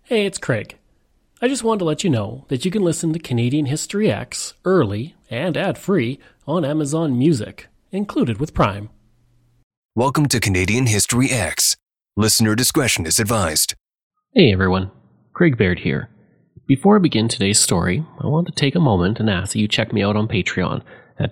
Hey, it's Craig. I just wanted to let you know that you can listen to Canadian History X early and ad-free on Amazon Music, included with Prime. Welcome to Canadian History X. Listener discretion is advised. Hey everyone, Craig Baird here. Before I begin today's story, I want to take a moment and ask that you check me out on Patreon at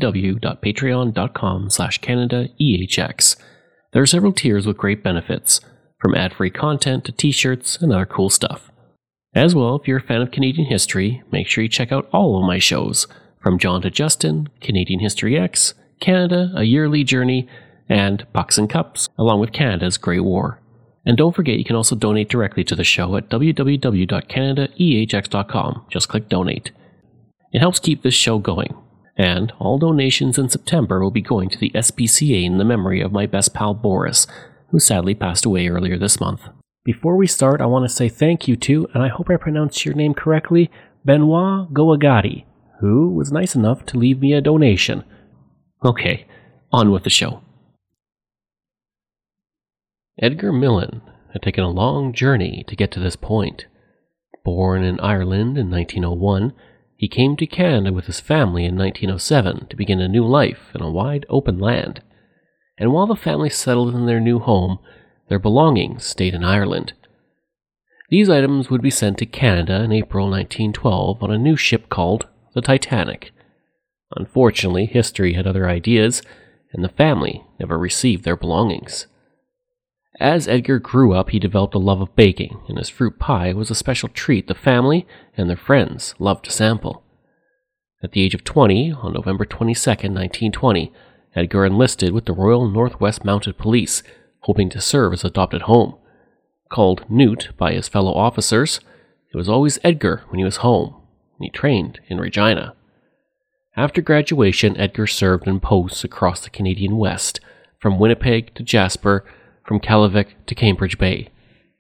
www.patreon.com/CanadaEHX. There are several tiers with great benefits, from ad-free content to t-shirts and other cool stuff. As well, if you're a fan of Canadian history, make sure you check out all of my shows, from John to Justin, Canadian History X, Canada, A Yearly Journey, and Pucks and Cups, along with Canada's Great War. And don't forget you can also donate directly to the show at www.canadaehx.com. Just click donate. It helps keep this show going. And all donations in September will be going to the SPCA in the memory of my best pal Boris, who sadly passed away earlier this month. Before we start, I want to say thank you to, and I hope I pronounced your name correctly, Benoit Goagati, who was nice enough to leave me a donation. Okay, on with the show. Edgar Millen had taken a long journey to get to this point. Born in Ireland in 1901, he came to Canada with his family in 1907 to begin a new life in a wide open land. And while the family settled in their new home, their belongings stayed in Ireland. These items would be sent to Canada in April 1912 on a new ship called the Titanic. Unfortunately, history had other ideas, and the family never received their belongings. As Edgar grew up, he developed a love of baking, and his fruit pie was a special treat the family and their friends loved to sample. At the age of 20, on November 22, 1920, Edgar enlisted with the Royal Northwest Mounted Police, hoping to serve his adopted home. Called Newt by his fellow officers, it was always Edgar when he was home, and he trained in Regina. After graduation, Edgar served in posts across the Canadian West, from Winnipeg to Jasper, from Kalavik to Cambridge Bay.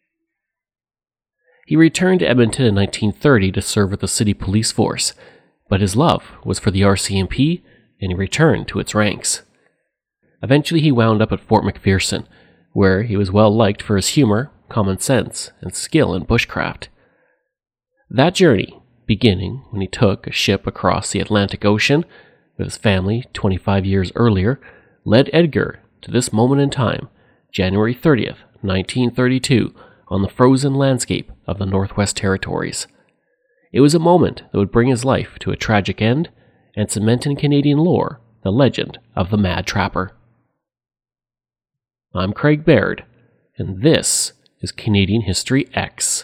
He returned to Edmonton in 1930 to serve with the city police force, but his love was for the RCMP, and he returned to its ranks. Eventually he wound up at Fort McPherson, where he was well liked for his humor, common sense, and skill in bushcraft. That journey, beginning when he took a ship across the Atlantic Ocean with his family 25 years earlier, led Edgar to this moment in time, January 30th, 1932, on the frozen landscape of the Northwest Territories. It was a moment that would bring his life to a tragic end and cement in Canadian lore the legend of the Mad Trapper. I'm Craig Baird, and this is Canadian History X.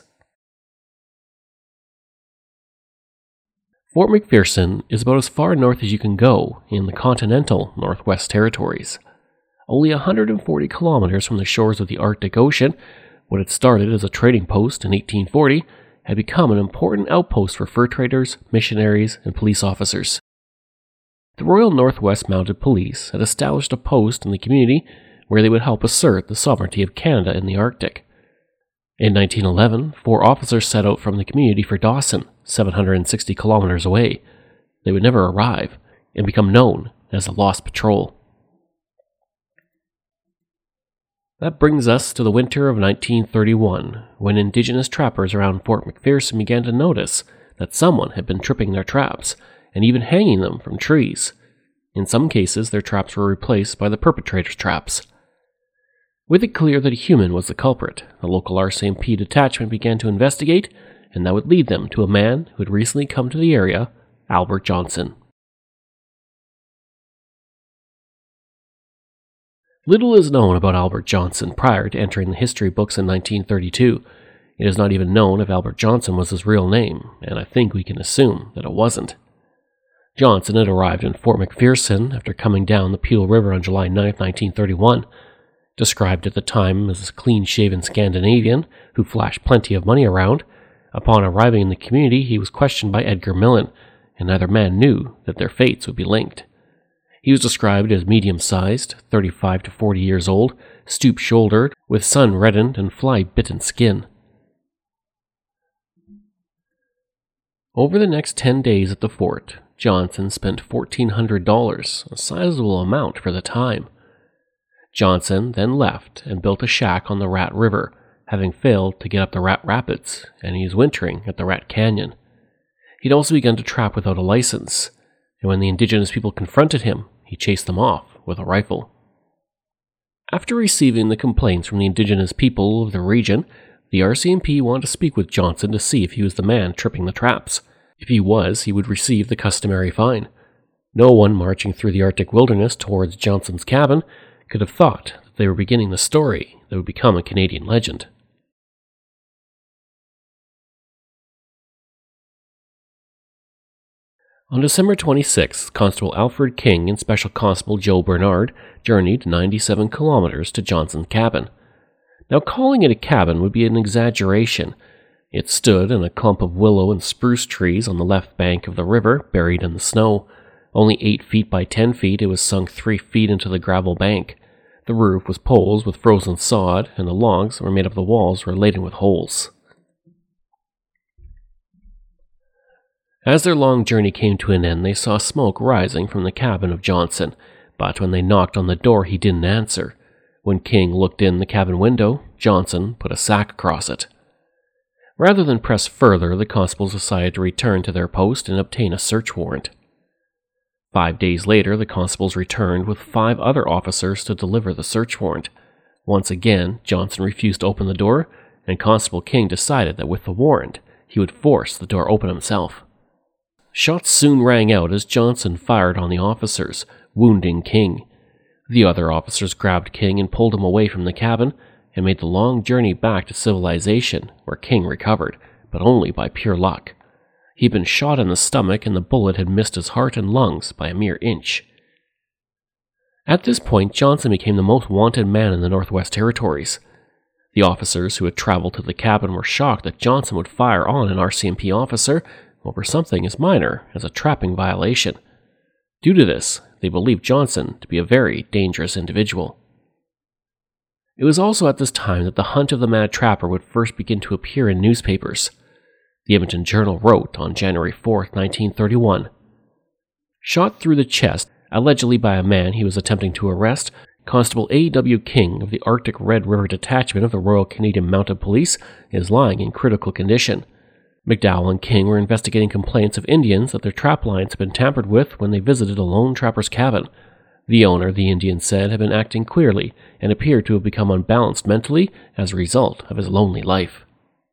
Fort McPherson is about as far north as you can go in the continental Northwest Territories. Only 140 kilometers from the shores of the Arctic Ocean, what had started as a trading post in 1840 had become an important outpost for fur traders, missionaries, and police officers. The Royal Northwest Mounted Police had established a post in the community where they would help assert the sovereignty of Canada in the Arctic. In 1911, 4 officers set out from the community for Dawson, 760 kilometers away. They would never arrive and become known as the Lost Patrol. That brings us to the winter of 1931, when Indigenous trappers around Fort McPherson began to notice that someone had been tripping their traps and even hanging them from trees. In some cases, their traps were replaced by the perpetrator's traps. With it clear that a human was the culprit, the local RCMP detachment began to investigate, and that would lead them to a man who had recently come to the area, Albert Johnson. Little is known about Albert Johnson prior to entering the history books in 1932. It is not even known if Albert Johnson was his real name, and I think we can assume that it wasn't. Johnson had arrived in Fort McPherson after coming down the Peel River on July 9, 1931. Described at the time as a clean-shaven Scandinavian who flashed plenty of money around, upon arriving in the community he was questioned by Edgar Millen, and neither man knew that their fates would be linked. He was described as medium-sized, 35 to 40 years old, stoop-shouldered, with sun-reddened and fly-bitten skin. Over the next 10 days at the fort, Johnson spent $1,400, a sizable amount for the time. Johnson then left and built a shack on the Rat River, having failed to get up the Rat Rapids, and he's wintering at the Rat Canyon. He'd also begun to trap without a license, and when the indigenous people confronted him, he chased them off with a rifle. After receiving the complaints from the indigenous people of the region, the RCMP wanted to speak with Johnson to see if he was the man tripping the traps. If he was, he would receive the customary fine. No one marching through the Arctic wilderness towards Johnson's cabin could have thought that they were beginning the story that would become a Canadian legend. On December 26th, Constable Alfred King and Special Constable Joe Bernard journeyed 97 kilometers to Johnson's cabin. Now, calling it a cabin would be an exaggeration. It stood in a clump of willow and spruce trees on the left bank of the river, buried in the snow. Only 8 feet by 10 feet, it was sunk 3 feet into the gravel bank. The roof was poles with frozen sod, and the logs that were made of the walls were laden with holes. As their long journey came to an end, they saw smoke rising from the cabin of Johnson, but when they knocked on the door, he didn't answer. When King looked in the cabin window, Johnson put a sack across it. Rather than press further, the constables decided to return to their post and obtain a search warrant. 5 days later, the constables returned with 5 other officers to deliver the search warrant. Once again, Johnson refused to open the door, and Constable King decided that with the warrant, he would force the door open himself. Shots soon rang out as Johnson fired on the officers, wounding King. The other officers grabbed King and pulled him away from the cabin, and made the long journey back to civilization, where King recovered, but only by pure luck. He'd been shot in the stomach, and the bullet had missed his heart and lungs by a mere inch. At this point, Johnson became the most wanted man in the Northwest Territories. The officers who had traveled to the cabin were shocked that Johnson would fire on an RCMP officer over something as minor as a trapping violation. Due to this, they believed Johnson to be a very dangerous individual. It was also at this time that the hunt of the Mad Trapper would first begin to appear in newspapers. The Edmonton Journal wrote on January 4, 1931, "Shot through the chest, allegedly by a man he was attempting to arrest, Constable A.W. King of the Arctic Red River Detachment of the Royal Canadian Mounted Police is lying in critical condition. McDowell and King were investigating complaints of Indians that their trap lines had been tampered with when they visited a lone trapper's cabin. The owner, the Indians said, had been acting queerly and appeared to have become unbalanced mentally as a result of his lonely life."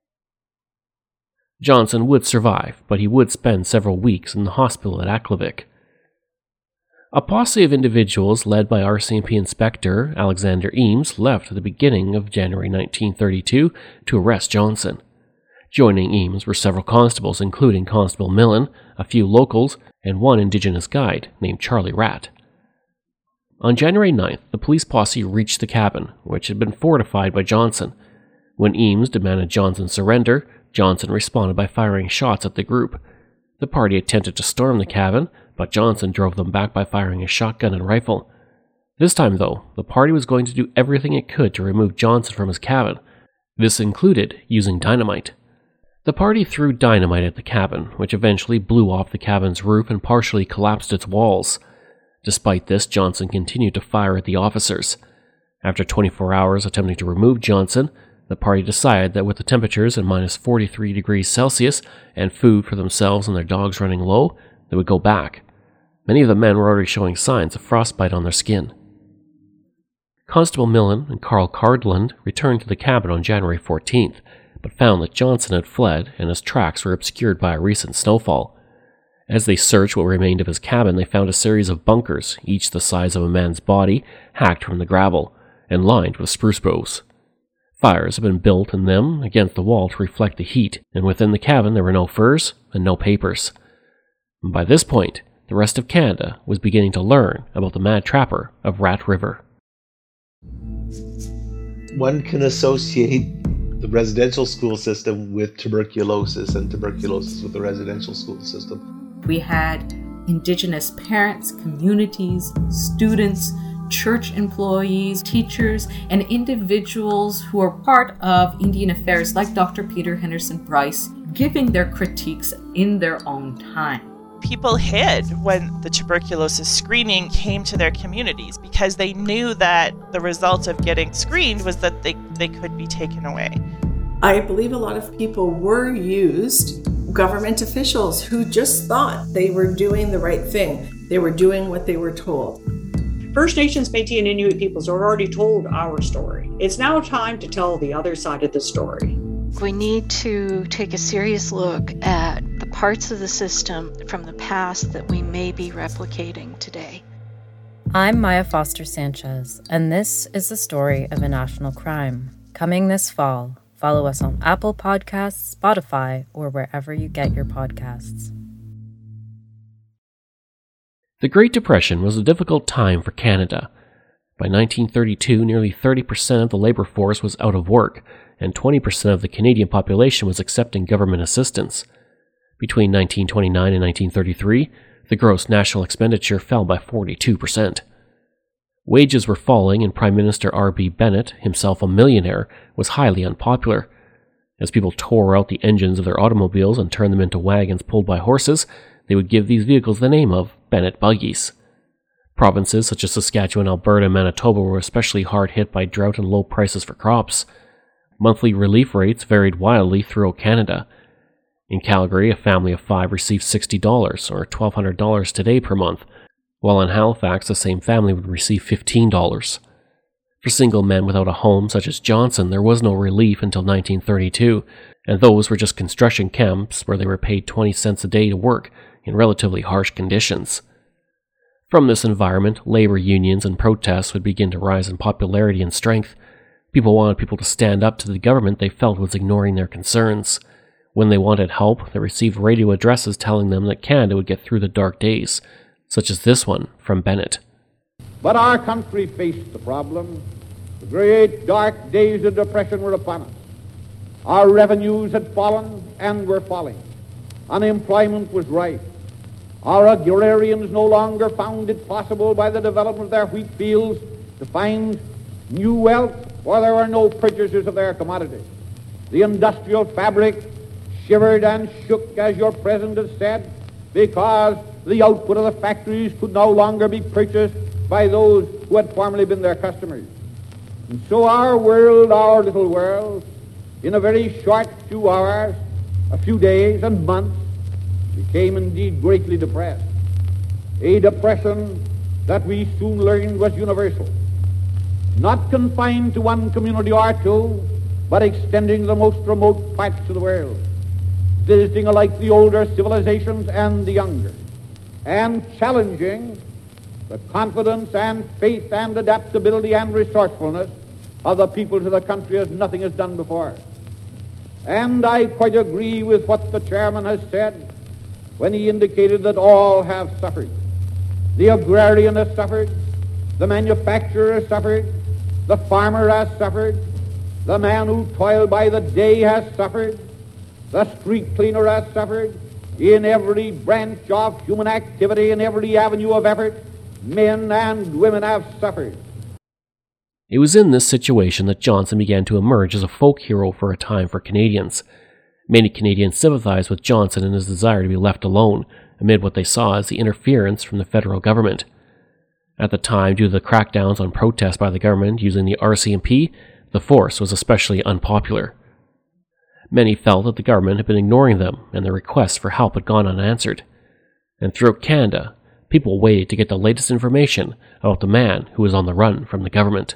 Johnson would survive, but he would spend several weeks in the hospital at Aklavik. A posse of individuals led by RCMP Inspector Alexander Eames left at the beginning of January 1932 to arrest Johnson. Joining Eames were several constables, including Constable Millen, a few locals, and one Indigenous guide named Charlie Rat. On January 9th, the police posse reached the cabin, which had been fortified by Johnson. When Eames demanded Johnson surrender, Johnson responded by firing shots at the group. The party attempted to storm the cabin, but Johnson drove them back by firing a shotgun and rifle. This time, though, the party was going to do everything it could to remove Johnson from his cabin. This included using dynamite. The party threw dynamite at the cabin, which eventually blew off the cabin's roof and partially collapsed its walls. Despite this, Johnson continued to fire at the officers. After 24 hours attempting to remove Johnson, the party decided that with the temperatures at minus 43 degrees Celsius and food for themselves and their dogs running low, they would go back. Many of the men were already showing signs of frostbite on their skin. Constable Millen and Carl Cardland returned to the cabin on January 14th, but found that Johnson had fled and his tracks were obscured by a recent snowfall. As they searched what remained of his cabin, they found a series of bunkers, each the size of a man's body, hacked from the gravel, and lined with spruce boughs. Fires had been built in them against the wall to reflect the heat, and within the cabin there were no furs and no papers. By this point, the rest of Canada was beginning to learn about the Mad Trapper of Rat River. One can associate the residential school system with tuberculosis and tuberculosis with the residential school system. We had Indigenous parents, communities, students, church employees, teachers, and individuals who are part of Indian affairs like Dr. Peter Henderson Bryce giving their critiques in their own time. people hid when the tuberculosis screening came to their communities because they knew that the result of getting screened was that they could be taken away. I believe a lot of people were used, government officials who just thought they were doing the right thing. They were doing what they were told. First Nations, Métis, and Inuit peoples are already told our story. It's now time to tell the other side of the story. We need to take a serious look at the parts of the system from the past that we may be replicating today. I'm Maya Foster Sanchez, and this is the story of a national crime. Coming this fall. Follow us on Apple Podcasts, Spotify, or wherever you get your podcasts. The Great Depression was a difficult time for Canada. By 1932, nearly 30% of the labor force was out of work, and 20% of the Canadian population was accepting government assistance. Between 1929 and 1933, the gross national expenditure fell by 42%. Wages were falling, and Prime Minister R.B. Bennett, himself a millionaire, was highly unpopular. As people tore out the engines of their automobiles and turned them into wagons pulled by horses, they would give these vehicles the name of Bennett buggies. Provinces such as Saskatchewan, Alberta, and Manitoba were especially hard hit by drought and low prices for crops. Monthly relief rates varied wildly throughout Canada. In Calgary, a family of 5 received $60 or $1,200 today per month, while in Halifax the same family would receive $15. For single men without a home such as Johnson, there was no relief until 1932, and those were just construction camps where they were paid 20 cents a day to work in relatively harsh conditions. From this environment, labor unions and protests would begin to rise in popularity and strength. People wanted people to stand up to the government they felt was ignoring their concerns. When they wanted help, they received radio addresses telling them that Canada would get through the dark days, such as this one from Bennett. But our country faced the problem. The great dark days of depression were upon us. Our revenues had fallen and were falling. Unemployment was rife. Our agrarians no longer found it possible by the development of their wheat fields to find new wealth, for there were no purchasers of their commodities. The industrial fabric shivered and shook, as your president has said, because the output of the factories could no longer be purchased by those who had formerly been their customers. And so our world, our little world, in a very short few hours, a few days and months, became indeed greatly depressed. A depression that we soon learned was universal, not confined to one community or two, but extending to the most remote parts of the world, visiting alike the older civilizations and the younger, and challenging the confidence and faith and adaptability and resourcefulness of the peoples of the country as nothing has done before. And I quite agree with what the chairman has said when he indicated that all have suffered. The agrarian has suffered, the manufacturer has suffered, the farmer has suffered, the man who toiled by the day has suffered, the street cleaner has suffered. In every branch of human activity, in every avenue of effort, men and women have suffered. It was in this situation that Johnson began to emerge as a folk hero for a time for Canadians. Many Canadians sympathized with Johnson in his desire to be left alone, amid what they saw as the interference from the federal government. At the time, due to the crackdowns on protests by the government using the RCMP, the force was especially unpopular. Many felt that the government had been ignoring them, and their requests for help had gone unanswered. And throughout Canada, people waited to get the latest information about the man who was on the run from the government.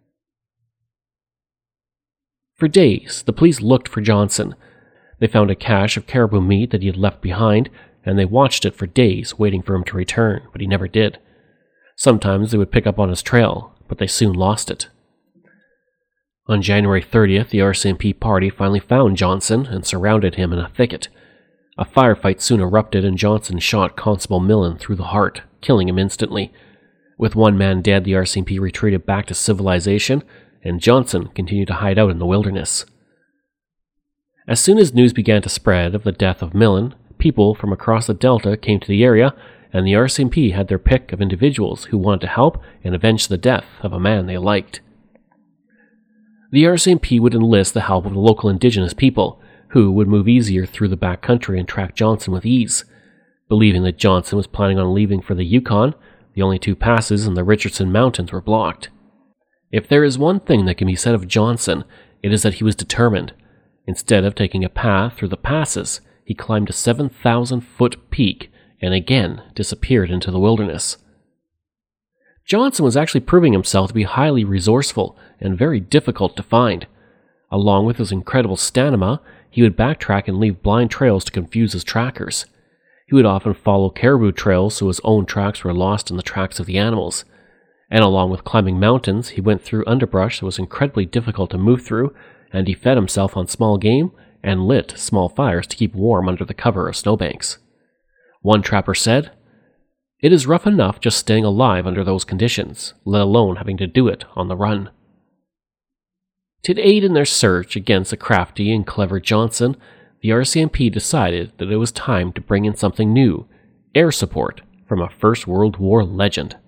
For days, the police looked for Johnson. They found a cache of caribou meat that he had left behind, and they watched it for days, waiting for him to return, but he never did. Sometimes they would pick up on his trail, but they soon lost it. On January 30th, the RCMP party finally found Johnson and surrounded him in a thicket. A firefight soon erupted, and Johnson shot Constable Millen through the heart, killing him instantly. With one man dead, the RCMP retreated back to civilization, and Johnson continued to hide out in the wilderness. As soon as news began to spread of the death of Millen, people from across the Delta came to the area, and the RCMP had their pick of individuals who wanted to help and avenge the death of a man they liked. The RCMP would enlist the help of the local Indigenous people, who would move easier through the back country and track Johnson with ease. Believing that Johnson was planning on leaving for the Yukon, the only two passes in the Richardson Mountains were blocked. If there is one thing that can be said of Johnson, it is that he was determined. Instead of taking a path through the passes, he climbed a 7,000-foot peak and again disappeared into the wilderness. Johnson was actually proving himself to be highly resourceful and very difficult to find. Along with his incredible stamina, he would backtrack and leave blind trails to confuse his trackers. He would often follow caribou trails so his own tracks were lost in the tracks of the animals. And along with climbing mountains, he went through underbrush that was incredibly difficult to move through, and he fed himself on small game and lit small fires to keep warm under the cover of snowbanks. One trapper said, "It is rough enough just staying alive under those conditions, let alone having to do it on the run." To aid in their search against the crafty and clever Johnson, the RCMP decided that it was time to bring in something new, air support from a First World War legend.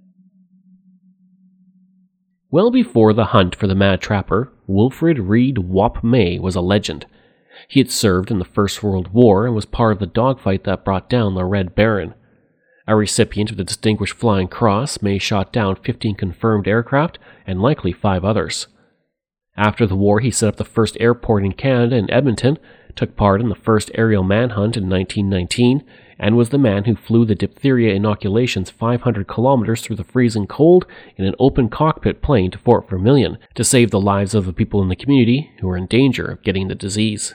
Well before the hunt for the Mad Trapper, Wilfred Reed Wap May was a legend. He had served in the First World War and was part of the dogfight that brought down the Red Baron. A recipient of the Distinguished Flying Cross, May shot down 15 confirmed aircraft and likely 5 others. After the war, he set up the first airport in Canada in Edmonton, took part in the first aerial manhunt in 1919, and was the man who flew the diphtheria inoculations 500 kilometers through the freezing cold in an open cockpit plane to Fort Vermilion to save the lives of the people in the community who were in danger of getting the disease.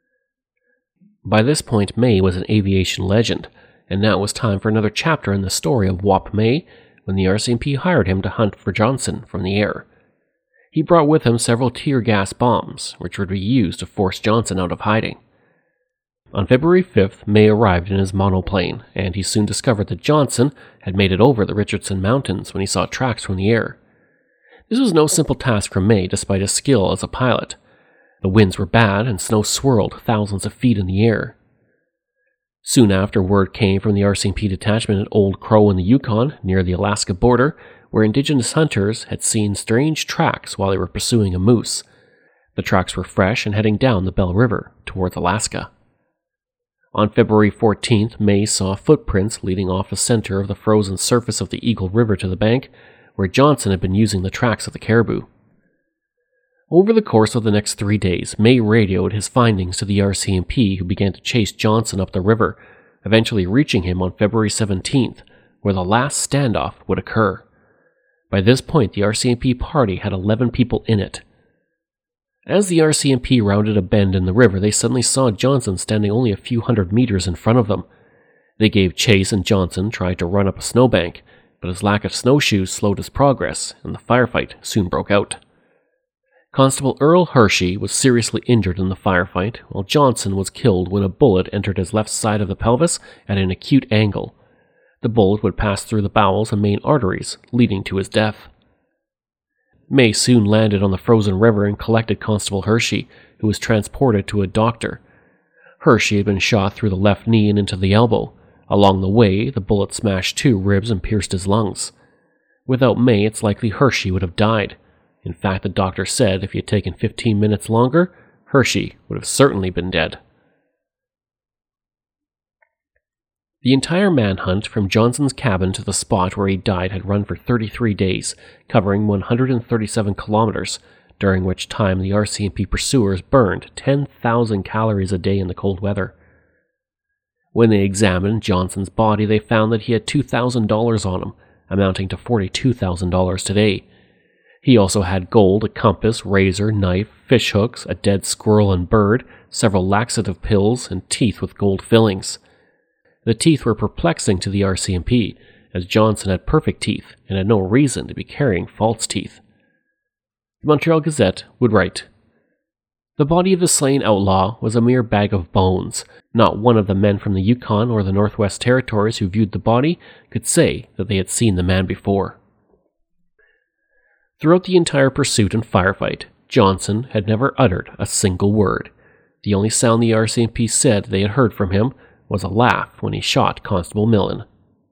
By this point, May was an aviation legend, and now it was time for another chapter in the story of Wap May when the RCMP hired him to hunt for Johnson from the air. He brought with him several tear gas bombs, which would be used to force Johnson out of hiding. On February 5th, May arrived in his monoplane, and he soon discovered that Johnson had made it over the Richardson Mountains when he saw tracks from the air. This was no simple task for May despite his skill as a pilot. The winds were bad and snow swirled thousands of feet in the air. Soon after, word came from the RCMP detachment at Old Crow in the Yukon, near the Alaska border, where indigenous hunters had seen strange tracks while they were pursuing a moose. The tracks were fresh and heading down the Bell River towards Alaska. On February 14th, May saw footprints leading off the center of the frozen surface of the Eagle River to the bank, where Johnson had been using the tracks of the caribou. Over the course of the next 3 days, May radioed his findings to the RCMP, who began to chase Johnson up the river, eventually reaching him on February 17th, where the last standoff would occur. By this point, the RCMP party had 11 people in it. As the RCMP rounded a bend in the river, they suddenly saw Johnson standing only a few hundred meters in front of them. They gave chase and Johnson tried to run up a snowbank, but his lack of snowshoes slowed his progress, and the firefight soon broke out. Constable Earl Hershey was seriously injured in the firefight, while Johnson was killed when a bullet entered his left side of the pelvis at an acute angle. The bullet would pass through the bowels and main arteries, leading to his death. May soon landed on the frozen river and collected Constable Hershey, who was transported to a doctor. Hershey had been shot through the left knee and into the elbow. Along the way, the bullet smashed 2 ribs and pierced his lungs. Without May, it's likely Hershey would have died. In fact, the doctor said if he had taken 15 minutes longer, Hershey would have certainly been dead. The entire manhunt from Johnson's cabin to the spot where he died had run for 33 days, covering 137 kilometers, during which time the RCMP pursuers burned 10,000 calories a day in the cold weather. When they examined Johnson's body, they found that he had $2,000 on him, amounting to $42,000 today. He also had gold, a compass, razor, knife, fish hooks, a dead squirrel and bird, several laxative pills, and teeth with gold fillings. The teeth were perplexing to the RCMP, as Johnson had perfect teeth and had no reason to be carrying false teeth. The Montreal Gazette would write, "The body of the slain outlaw was a mere bag of bones. Not one of the men from the Yukon or the Northwest Territories who viewed the body could say that they had seen the man before." Throughout the entire pursuit and firefight, Johnson had never uttered a single word. The only sound the RCMP said they had heard from him was a laugh when he shot Constable Millen.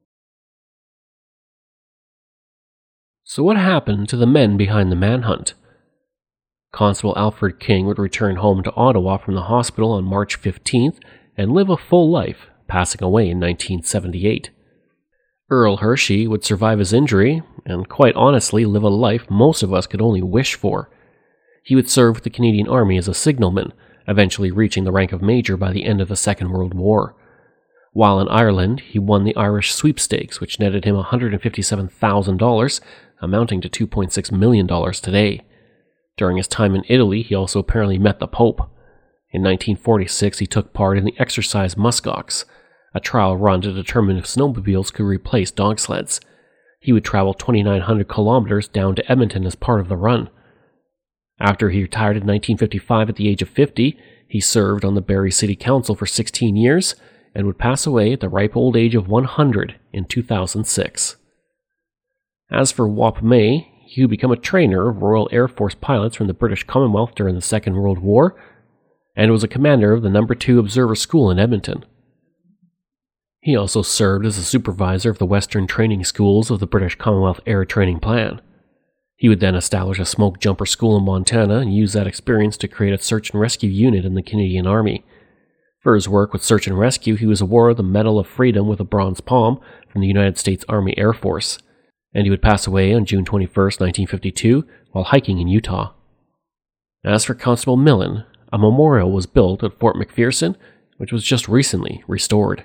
So what happened to the men behind the manhunt? Constable Alfred King would return home to Ottawa from the hospital on March 15th and live a full life, passing away in 1978. Earl Hershey would survive his injury, and quite honestly live a life most of us could only wish for. He would serve with the Canadian Army as a signalman, eventually reaching the rank of major by the end of the Second World War. While in Ireland, he won the Irish sweepstakes, which netted him $157,000, amounting to $2.6 million today. During his time in Italy, he also apparently met the Pope. In 1946, he took part in the exercise muskox, a trial run to determine if snowmobiles could replace dog sleds. He would travel 2,900 kilometers down to Edmonton as part of the run. After he retired in 1955 at the age of 50, he served on the Barrie City Council for 16 years and would pass away at the ripe old age of 100 in 2006. As for Wap May, he would become a trainer of Royal Air Force pilots from the British Commonwealth during the Second World War, and was a commander of the No. 2 Observer School in Edmonton. He also served as a supervisor of the Western Training Schools of the British Commonwealth Air Training Plan. He would then establish a smoke jumper school in Montana and use that experience to create a search and rescue unit in the Canadian Army. For his work with search and rescue, he was awarded the Medal of Freedom with a bronze palm from the United States Army Air Force, and he would pass away on June 21, 1952, while hiking in Utah. As for Constable Millen, a memorial was built at Fort McPherson, which was just recently restored.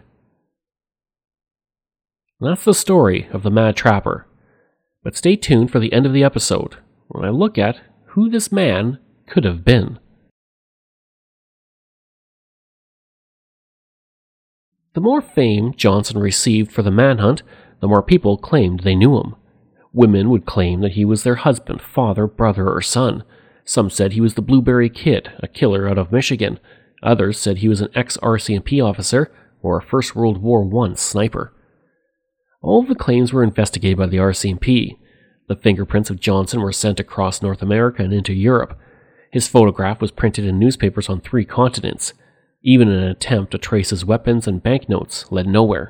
That's the story of the Mad Trapper. But stay tuned for the end of the episode, when I look at who this man could have been. The more fame Johnson received for the manhunt, the more people claimed they knew him. Women would claim that he was their husband, father, brother, or son. Some said he was the Blueberry Kid, a killer out of Michigan. Others said he was an ex-RCMP officer or a First World War I sniper. All of the claims were investigated by the RCMP. The fingerprints of Johnson were sent across North America and into Europe. His photograph was printed in newspapers on 3 continents. Even an attempt to trace his weapons and banknotes led nowhere.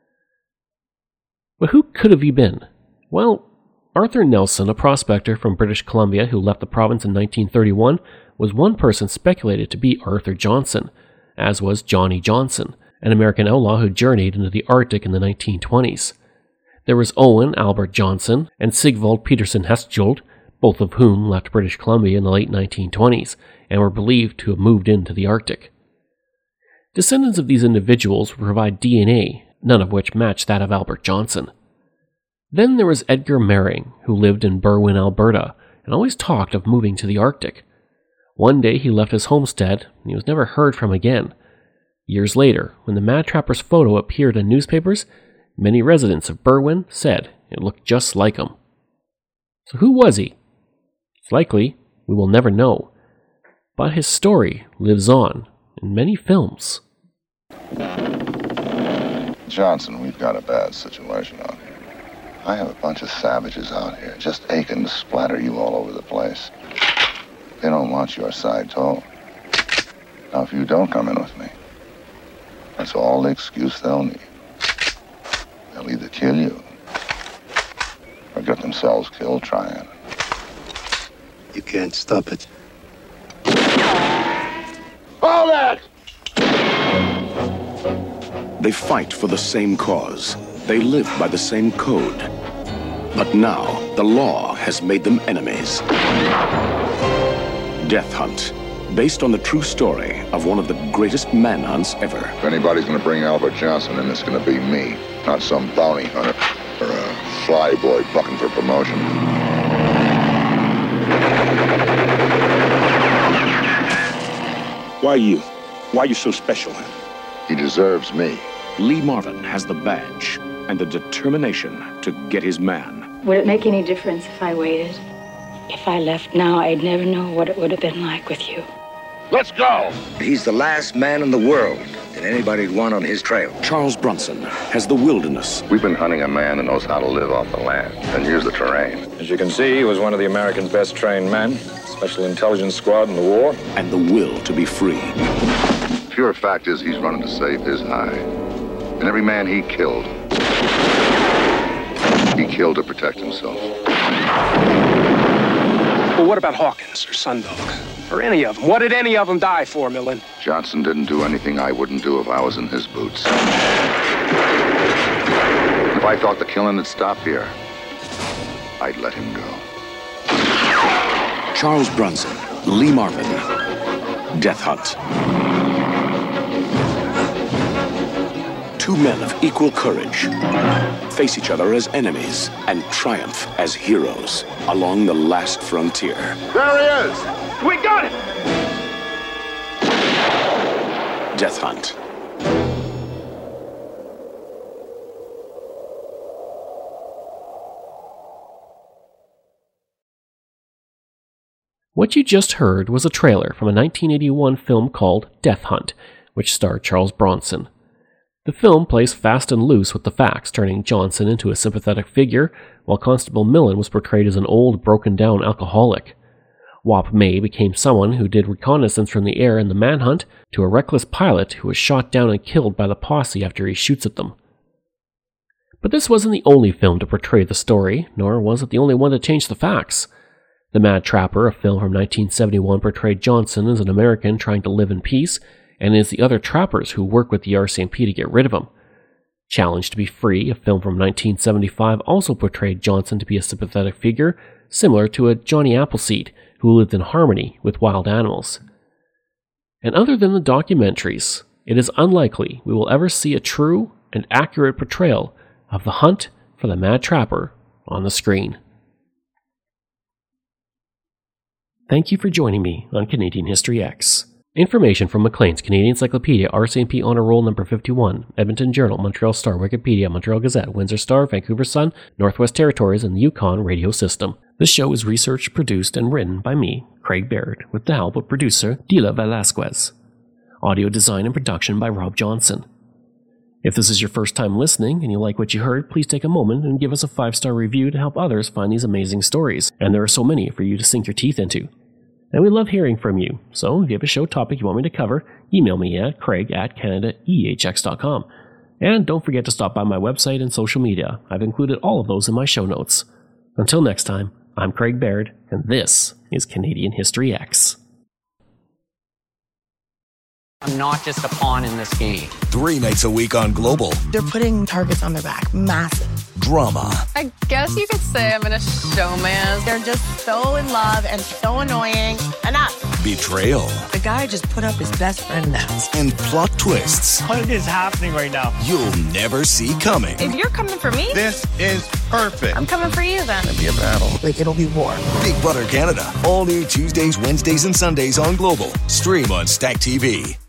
But who could have he been? Well, Arthur Nelson, a prospector from British Columbia who left the province in 1931, was one person speculated to be Arthur Johnson, as was Johnny Johnson, an American outlaw who journeyed into the Arctic in the 1920s. There was Owen Albert Johnson and Sigvald Peterson Hestjold, both of whom left British Columbia in the late 1920s and were believed to have moved into the Arctic. Descendants of these individuals would provide DNA, none of which matched that of Albert Johnson. Then there was Edgar Mering, who lived in Berwyn, Alberta, and always talked of moving to the Arctic. One day he left his homestead, and he was never heard from again. Years later, when the Mad Trapper's photo appeared in newspapers, many residents of Berwyn said it looked just like him. So who was he? It's likely we will never know, but his story lives on in many films. Johnson, we've got a bad situation out here. I have a bunch of savages out here just aching to splatter you all over the place. They don't want your side told. Now, if you don't come in with me, that's all the excuse they'll need. They'll either kill you or get themselves killed trying. You can't stop it. Hold it! They fight for the same cause. They live by the same code. But now, the law has made them enemies. Death Hunt, based on the true story of one of the greatest manhunts ever. If anybody's gonna bring Albert Johnson in, it's gonna be me, not some bounty hunter or a fly boy bucking for promotion. Why you? Why you so special? He deserves me. Lee Marvin has the badge and the determination to get his man. Would it make any difference if I waited? If I left now, I'd never know what it would have been like with you. Let's go! He's the last man in the world that anybody'd want on his trail. Charles Bronson has the wilderness. We've been hunting a man that knows how to live off the land and use the terrain. As you can see, he was one of the Americans' best trained men. Special intelligence squad in the war. And the will to be free. Pure fact is he's running to save his hide. And every man he killed to protect himself. Well, what about Hawkins or Sundog? Or any of them? What did any of them die for, Millen? Johnson didn't do anything I wouldn't do if I was in his boots. If I thought the killing had stopped here, I'd let him go. Charles Bronson, Lee Marvin, Death Hunt. Two men of equal courage face each other as enemies and triumph as heroes along the last frontier. There he is! We got it! Death Hunt. What you just heard was a trailer from a 1981 film called Death Hunt, which starred Charles Bronson. The film plays fast and loose with the facts, turning Johnson into a sympathetic figure, while Constable Millen was portrayed as an old, broken-down alcoholic. Wap May became someone who did reconnaissance from the air in the manhunt, to a reckless pilot who was shot down and killed by the posse after he shoots at them. But this wasn't the only film to portray the story, nor was it the only one to change the facts. The Mad Trapper, a film from 1971, portrayed Johnson as an American trying to live in peace, and as the other trappers who work with the RCMP to get rid of him. Challenge to be Free, a film from 1975, also portrayed Johnson to be a sympathetic figure, similar to a Johnny Appleseed, who lived in harmony with wild animals. And other than the documentaries, it is unlikely we will ever see a true and accurate portrayal of the hunt for the Mad Trapper on the screen. Thank you for joining me on Canadian History X. Information from Maclean's Canadian Encyclopedia, RCMP Honor Roll number 51, Edmonton Journal, Montreal Star, Wikipedia, Montreal Gazette, Windsor Star, Vancouver Sun, Northwest Territories, and the Yukon Radio System. This show is researched, produced, and written by me, Craig Baird, with the help of producer Dila Velasquez. Audio design and production by Rob Johnson. If this is your first time listening and you like what you heard, please take a moment and give us a 5-star review to help others find these amazing stories, and there are so many for you to sink your teeth into. And we love hearing from you, so if you have a show topic you want me to cover, email me at craig@canadaehx.com. And don't forget to stop by my website and social media. I've included all of those in my show notes. Until next time, I'm Craig Baird, and this is Canadian History X. I'm not just a pawn in this game. 3 nights a week on Global. They're putting targets on their back. Massive. Drama. I guess you could say I'm in a showman. They're just so in love and so annoying. Enough. Betrayal. The guy just put up his best friend now. And plot twists. What is happening right now? You'll never see coming. If you're coming for me, this is perfect. I'm coming for you then. It'll be a battle. Like, it'll be war. Big Brother Canada. All new Tuesdays, Wednesdays, and Sundays on Global. Stream on Stack TV.